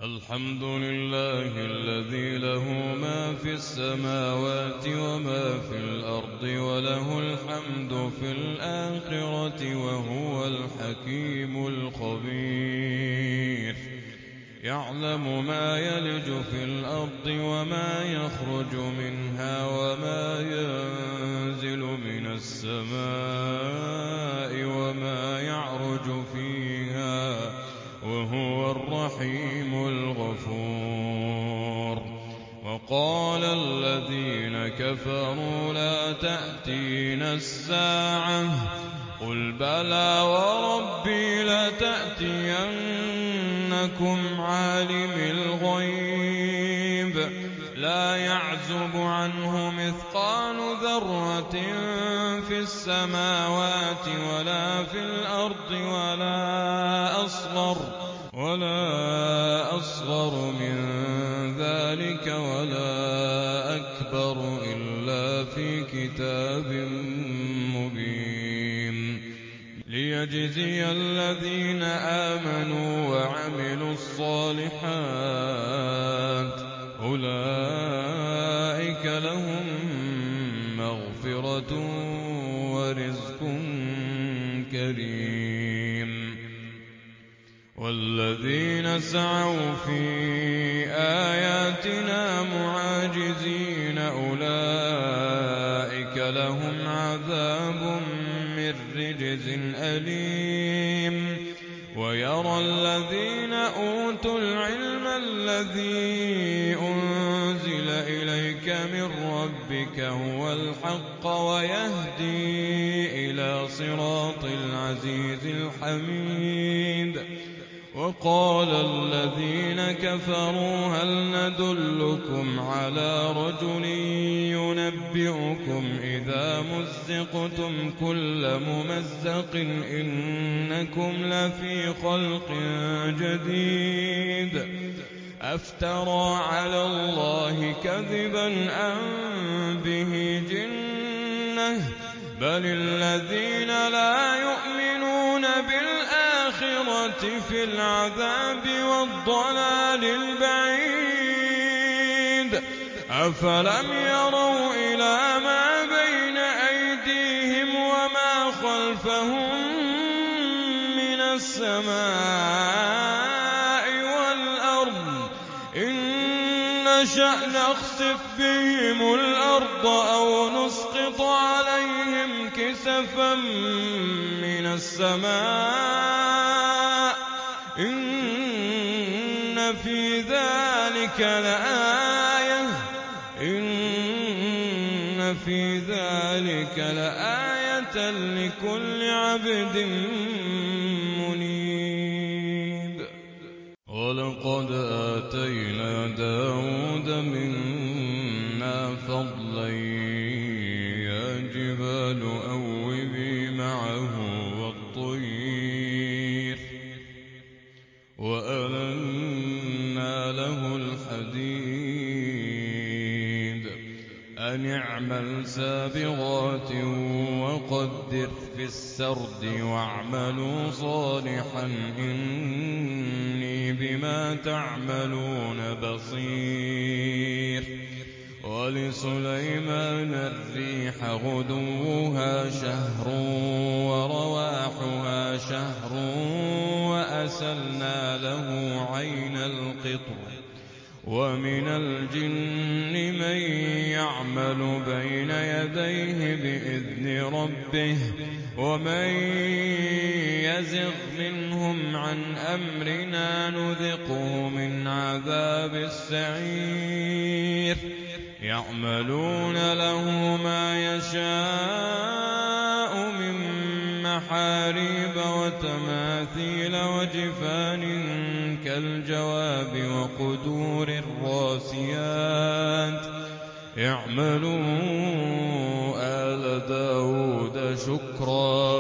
الحمد لله الذي له ما في السماوات وما في الأرض وله الحمد في الآخرة وهو الحكيم الخبير. يعلم ما يلج في الأرض وما يخرج منها وما ينزل من السماء وما يعرج فيها وهو الرحيم الغفور. وقال الذين كفروا لا تأتينا الساعة قل بلى وربي لتأتينكم عالم الغيب لا يعزب عنه مثقال ذرة في السماوات ولا في الأرض ولا أصغر من ذلك ولا أكبر إلا في كتاب مبين ليجزي الذين آمنوا وعملوا الصالحات أولئك لهم مغفرة ورزق كريم. والذين سعوا في آياتنا معاجزين أولئك لهم عذاب من رجز أليم. ويرى الذين أوتوا العلم الذي أنزل إليك من ربك هو الحق ويهدي إلى صراط العزيز الحميد. وقال الذين كفروا هل ندلكم على رجل ينبئكم إذا مزقتم كل ممزق إنكم لفي خلق جديد أفترى على الله كذبا أم به جنة بل الذين لا يؤمنون بالآخرة في العذاب والضلال البعيد. أفلم يروا إلى ما بين أيديهم وما خلفهم من السماء والأرض إن نشأ نخسف بهم الأرض أو نسقط عليهم كسفا من السماء إن في ذلك لآية لكل عبد منيب. ولقد آتينا داود منا فضلا يا جبال أوبي معه والطير وألنا له الحديد أن اعمل سابغات وقدر في السرد واعملوا صالحا إني بما تعملون بصير. ولسليمان الريح غدوها شهر ورواحها شهر وأسلنا له عين القطر. ومن الجن من يعمل بين يديه بإذن ربه ومن يزغ منهم عن أمرنا نذقه من عذاب السعير. يعملون له ما يشاء من محاريب وتماثيل وجفان كالجواب وقدور الراسيات. اعملوا آل داود شكرا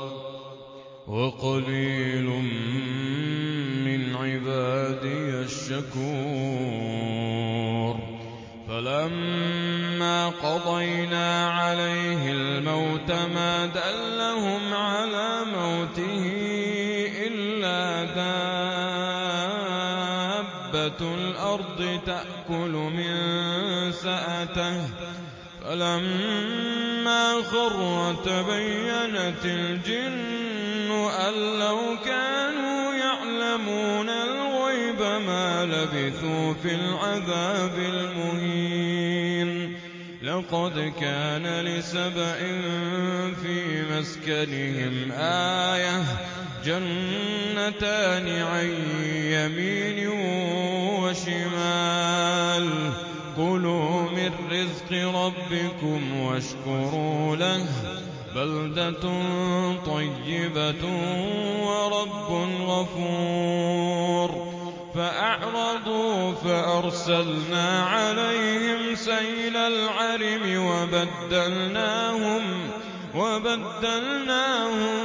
وقليل من عبادي الشكور. فلما قضينا عليه الموت ما دلهم على موته إلا دابة دَابَّةُ الْأَرْضِ تَأْكُلُ مِن سَأَتَهُ فَلَمَّا خَرَّ تَبَيَّنَتِ الْجِنُّ أَن لَّوْ كَانُوا يَعْلَمُونَ الْغَيْبَ مَا لَبِثُوا فِي الْعَذَابِ الْمُهِينِ لَقَدْ كَانَ لِسَبَإٍ فِي مَسْكَنِهِمْ آيَةٌ جَنَّتَانِ عَن يَمِينٍ وَشِمَالٍ كُلُوا مِن رِّزْقِ رَبِّكُمْ وَاشْكُرُوا لَهُ بَلْدَةٌ طَيِّبَةٌ وَرَبٌّ غَفُورٌ فَأَعْرَضُوا فَأَرْسَلْنَا عَلَيْهِمْ سَيْلَ الْعَرِمِ وَبَدَّلْنَاهُم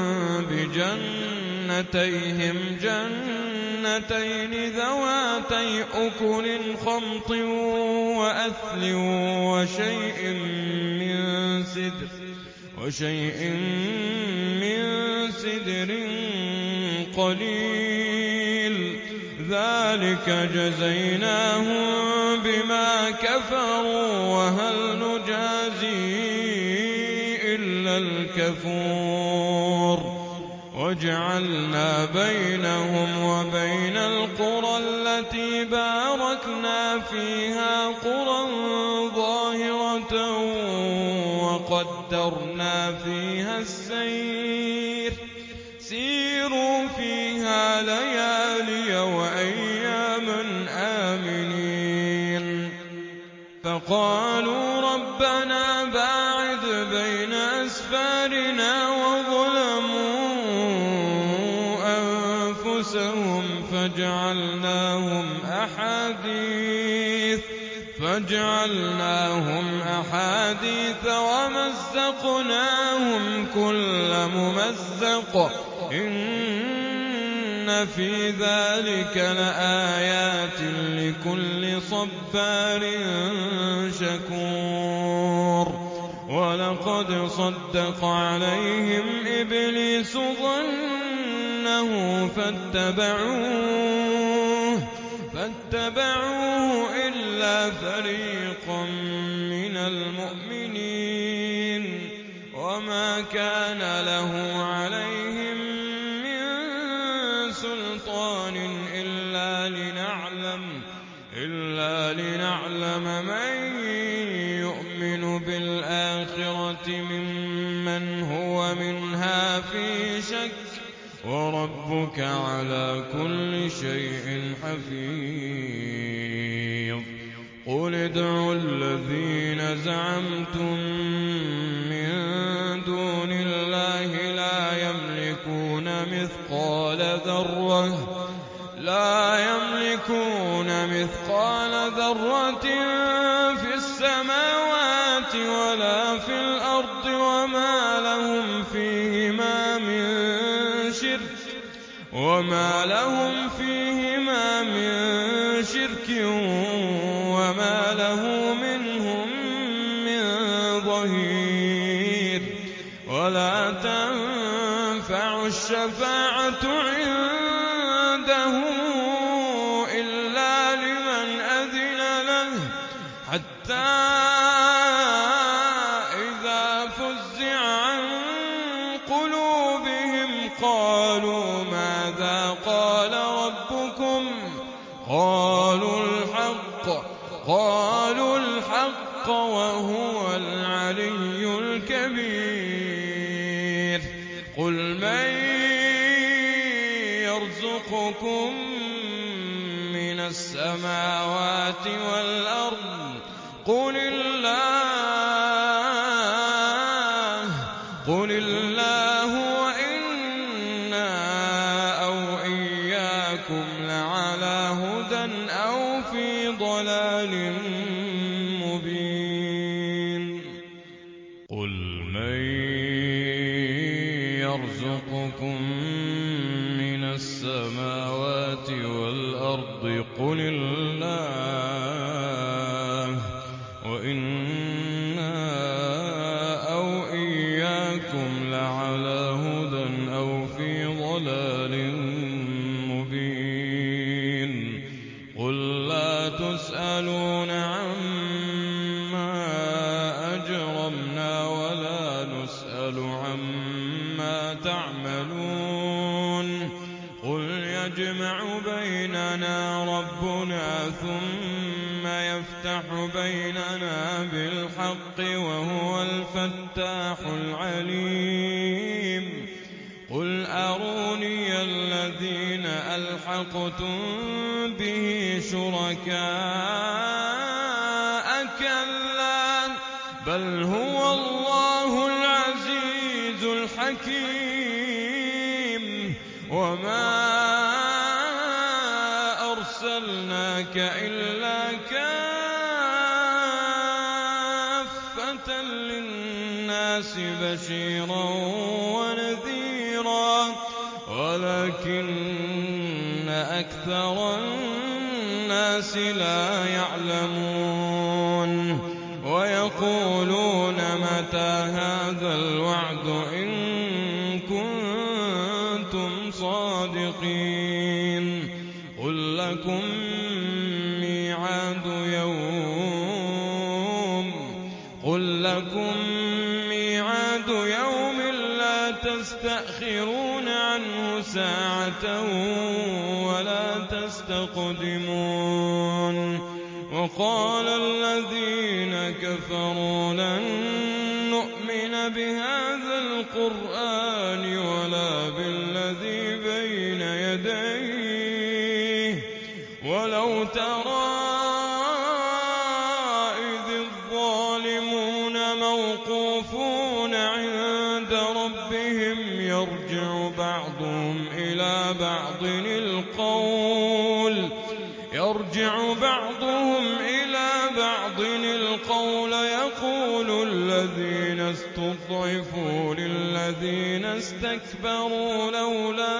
بِجَنَّتَيْهِمْ جَنَّتَيْنِ ذَوَاتَيْ أُكُلٍ خَمْطٍ وَأَثْلٍ وَشَيْءٍ مِّن سِدْرٍ قَلِيلٍ ذَلِكَ جَزَيْنَاهُم بِمَا كَفَرُوا وَهَلْ نُجَازِي إِلَّا الْكَفُورَ وَجَعَلْنَا بَيْنَهُمْ وَبَيْنَ الْقُرَى الَّتِي بَارَكْنَا فِيهَا قُرًى ظَاهِرَةً وَقَدَّرْنَا فِيهَا السَّيْرَ سِيرُوا فِيهَا لَيَالِيَ وَأَيَّامًا آمِنِينَ فَقَالُوا رَبَّنَا بَاعِدْ بَيْنَ أَسْفَارِنَا وَظَلَمُوا أَنفُسَهُمْ فَجَعَلْنَاهُمْ أَحَادِيثَ وَمَزَّقْنَاهُمْ كُلَّ مُمَزَّقٍ إِنَّ في ذَلِكَ لَآيَاتٍ لِكُلِّ صَبَّارٍ شَكُورٍ وَلَقَدْ صَدَّقَ عَلَيْهِمْ إِبْلِيسُ ظَنَّهُ فَاتَّبَعُوهُ إِلَّا فَرِيقًا مِّنَ الْمُؤْمِنِينَ وَمَا كَانَ لَهُ عَلَيْهِم مِّن سُلْطَانٍ إِلَّا لِنَعْلَمَ مَن يُؤْمِنُ بِالْآخِرَةِ مِمَّنْ هُوَ مِنْهَا فِي شَكٍّ وَرَبُّكَ عَلَىٰ كُلِّ شَيْءٍ حَفِيظٌ قُلِ ادْعُوا الَّذِينَ زَعَمْتُم مِّن دُونِ اللَّهِ لَا يَمْلِكُونَ مِثْقَالَ ذَرَّةٍ فِي السَّمَاوَاتِ وَلَا فِي الْأَرْضِ وَمَا لَهُمْ فِيهِمَا مِن شِرْكٍ وَمَا لَهُ مِنْهُم مِّن ظَهِيرٍ وَلَا تَنفَعُ الشَّفَاعَةُ عِندَهُ إِلَّا لِمَنْ أَذِنَ لَهُ حَتَّىٰ إِذَا فُزِّعَ عَن قُلُوبِهِمْ قَالُوا مَاذَا قَالَ رَبُّكُمْ قَالُوا الْحَقَّ وَهُوَ الْعَلِيُّ الْكَبِيرُ قُلْ مَن يَرْزُقُكُم مِّنَ السَّمَاوَاتِ وَالْأَرْضِ قُلِ اللَّهُ وَإِنَّا أَوْ إِيَّاكُمْ لَعَلَىٰ هُدًى أَوْ فِي ضَلَالٍ مُّبِينٍ قُلْ مَن يَرْزُقُكُم مِّنَ السَّمَاوَاتِ وَالْأَرْضِ قُلِ اللَّهُ وَإِنَّا أَوْ إِيَّاكُمْ لَعَلَىٰ هُدًى أَوْ فِي ضَلَالٍ مُّبِينٍ قُل لَّا تُسْأَلُونَ عَمَّا أَجْرَمْنَا وَلَا نُسْأَلُ عَمَّا تَعْمَلُونَ قُلْ يَجْمَعُ بَيْنَنَا رَبُّنَا ثُمَّ يَفْتَحُ بَيْنَنَا بِالْحَقِّ وَهُوَ الْفَتَّاحُ الْعَلِيمُ قُلْ أَرُونِيَ الَّذِينَ أَلْحَقْتُم بِهِ شُرَكَاءَ كَلَّا بَلْ هُوَ اللَّهُ الْعَزِيزُ الْحَكِيمُ وَمَا أَرْسَلْنَاكَ إِلَّا كَافَّةً لِّلنَّاسِ بَشِيرًا وَنَذِيرًا وَلَكِنَّ أَكْثَرَ النَّاسِ لَا يَعْلَمُونَ وَيَقُولُونَ مَتَىٰ هَٰذَا الْوَعْدُ إِن كُنتُمْ صَادِقِينَ قُل لَّكُم مِّيعَادُ يَوْمٍ لَّا تَسْتَأْخِرُونَ عَنْهُ سَاعَةً وَلَا تَسْتَقْدِمُونَ وَقَالَ الَّذِينَ كَفَرُوا لَن نُّؤْمِنَ بِهَٰذَا الْقُرْآنِ وَلَا بِالَّذِي بَيْنَ يَدَيْهِ وَلَوْ تَرَىٰ إِذِ الظَّالِمُونَ موقوفون عِندَ رَبِّهِمْ يَرْجِعُ بَعْضُهُمْ إِلَىٰ بَعْضٍ الْقَوْلَ يَقُولُ الَّذِينَ اسْتُضْعِفُوا لِلَّذِينَ اسْتَكْبَرُوا لَوْلَا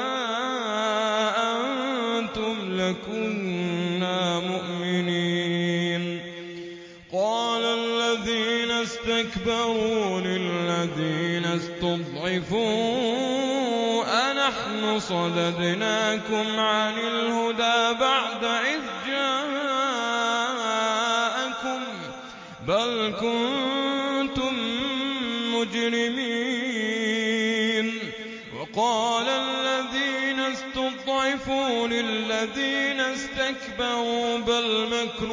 أَنتُمْ لَكُنَّا مُؤْمِنِينَ قَالَ الَّذِينَ اسْتَكْبَرُوا لِلَّذِينَ اسْتُضْعِفُوا أَنَحْنُ صَدَدْنَاكُمْ عَنِ الْهُدَىٰ بَعْدَ إِذْ جَاءَكُم بَلْ كُنتُم مُّجْرِمِينَ وَقَالَ الَّذِينَ اسْتُضْعِفُوا لِلَّذِينَ اسْتَكْبَرُوا بَلْ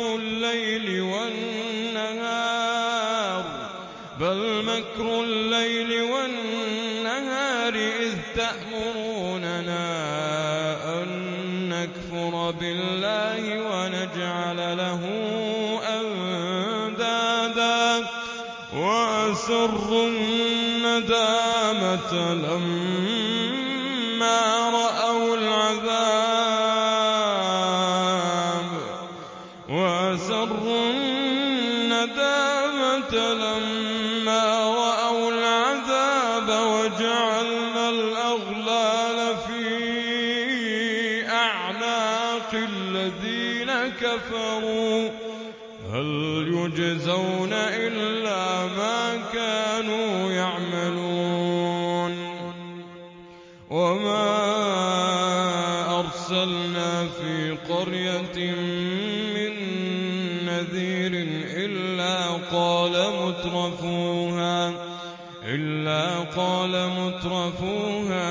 مَكْرُ اللَّيْلِ وَالنَّهَارِ إِذْ تَأْمُرُونَنَا أَن نَّكْفُرَ بِاللَّهِ وَنَجْعَلَ لَهُ أَندَادًا وَأَسَرُّوا النَّدَامَةَ لَمَّا رَأَوُا الْعَذَابَ وَجَعَلْنَا الْأَغْلَالَ فِي أَعْنَاقِ الَّذِينَ كَفَرُوا هَلْ يُجْزَوْنَ إِلَّا مَا كَانُوا يَعْمَلُونَ وَمَا أَرْسَلْنَا فِي قَرْيَةٍ مِّن نَّذِيرٍ إِلَّا قَالَ مُتْرَفُوهَا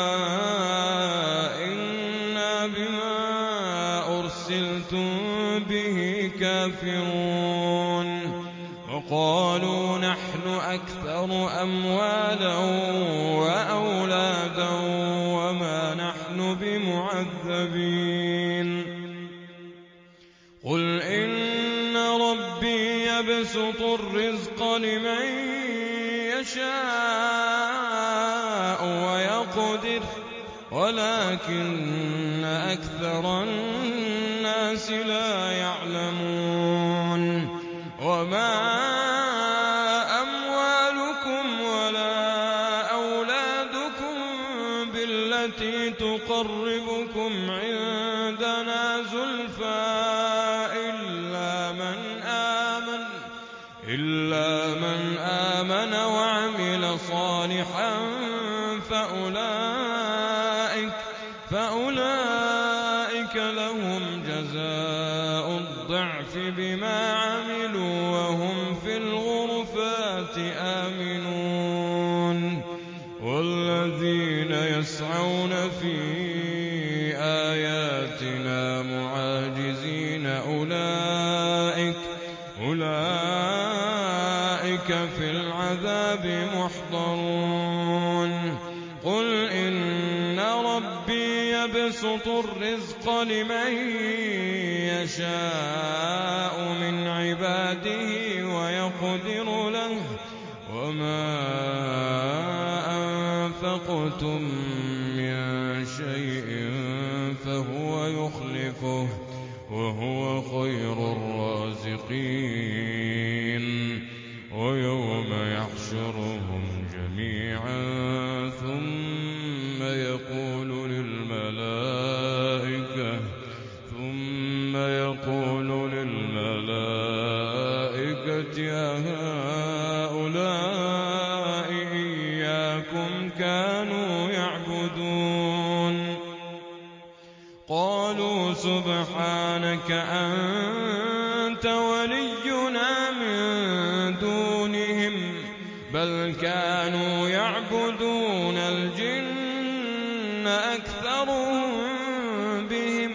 إِنَّا بِمَا أُرْسِلْتُم بِهِ كَافِرُونَ وَقَالُوا نَحْنُ أَكْثَرُ أَمْوَالًا وَأَوْلَادًا وَمَا نَحْنُ بِمُعَذَّبِينَ قُلْ إِنَّ رَبِّي يَبْسُطُ الرِّزْقَ لِمَن يَشَاءُ وَيَقْدِرُ وَلَٰكِنَّ أَكْثَرَ النَّاسِ لَا يَعْلَمُونَ وَمَا أَمْوَالُكُمْ وَلَا أَوْلَادُكُم بِالَّتِي تُقَرِّبُكُمْ عِندَنَا زُلْفَىٰ إِلَّا مَنْ آمَنَ وَعَمِلَ صَالِحًا فَأُولَٰئِكَ لَهُمْ جَزَاءُ الضعف بما عملوا وهم في الغرفات آمنون والذين يسعون في آياتنا معاجزين أولئك في العذاب محضرون قل إن ربي يبسط الرزق لمن يشاء من عباده ويقدر له وما أنفقتم من شيء فهو يخلفه وهو خير الرازقين ويوم يحشرهم جميعا ثم يقول للملائكة أهؤلاء إياكم كانوا يعبدون قالوا سبحانك أنت ولينا من دونهم بل كانوا يعبدون الجن أكثرهم بهم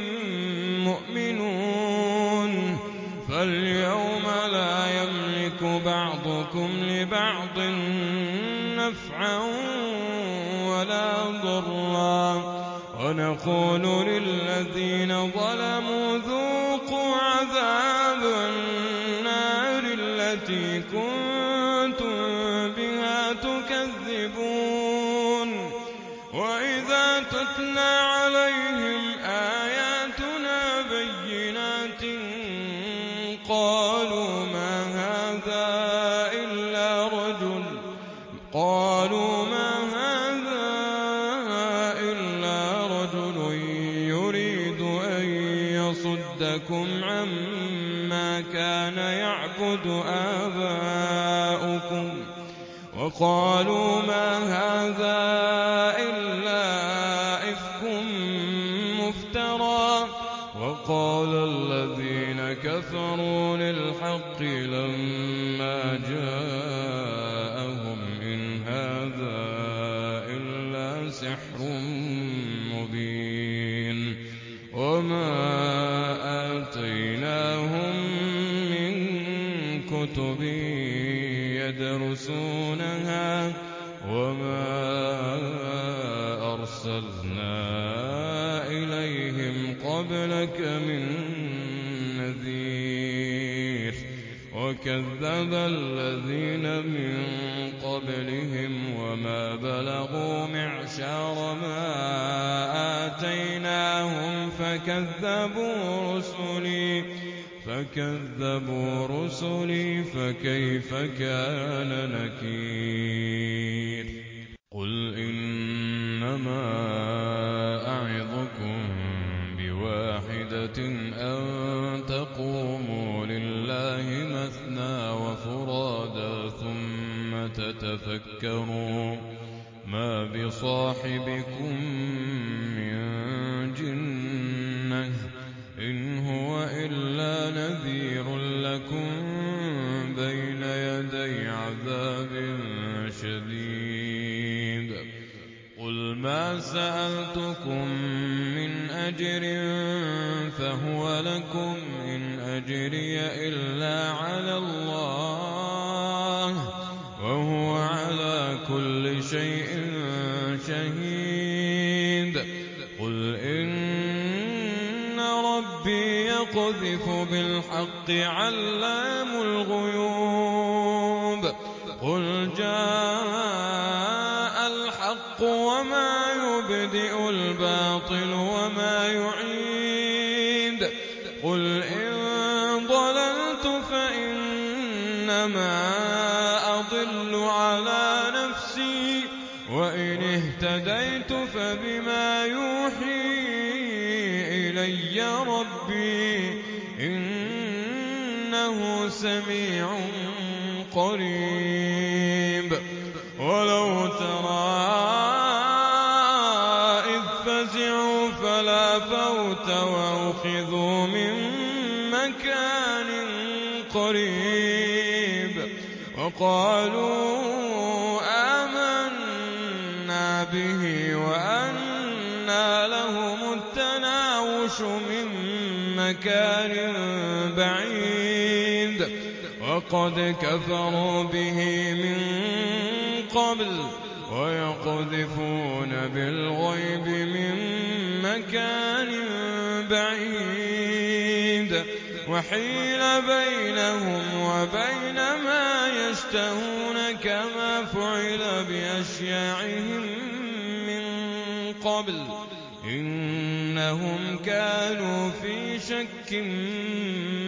مؤمنون فاليوم لا يملك بعضكم لبعض نفعا ولا ضرا ونقول للذين ظلموا ذوقوا عذاب النار التي كنتم بها تكذبون وإذا تتلى عليهم آياتنا بينات قالوا ما هذا إلا رجل يريد أن يصدكم عما كان يعبد آباؤكم وقالوا ما هذا إلا إفك مفترى وقال الذين كفروا للحق لما جاءهم إن هذا إلا سحر مبين وما آتيناهم من كتب يدرسونها وما أرسلنا إليهم قبلك من نذير وكذب الذين من قبلهم وما بلغوا معشار ما آتيناهم فكذبوا رسلي فكيف كان نكير قل إنما أعظكم بواحدة أن تقوموا لله مثنى وفرادا ثم تتفكروا ما بصاحبكم من جنة إن هو إلا نذير لكم بين يدي عذاب شديد قل ما سألتكم من أجر فهو لكم إن أجري إلا على الله وهو على كل شيء شهيد قل إن ربي يقذف بالحق علام الغيوب قل جاء الحق وما يبدئ الباطل وما يعيد قل إن ضللت فإنما أضل على نفسي وإن اهتديت فبما يوحي إلي ربي إنه سميع قريب ولو ترى إذ فزعوا فلا فوت وأخذوا من مكان قريب وقالوا آمنا به وأنى لهم التناوش من مكان بعيد وقد كفروا به من قبل ويقذفون بالغيب من مكان بعيد وحيل بينهم وبين ما يشتهون كما فعل بأشياعهم من قبل إنهم كانوا في شك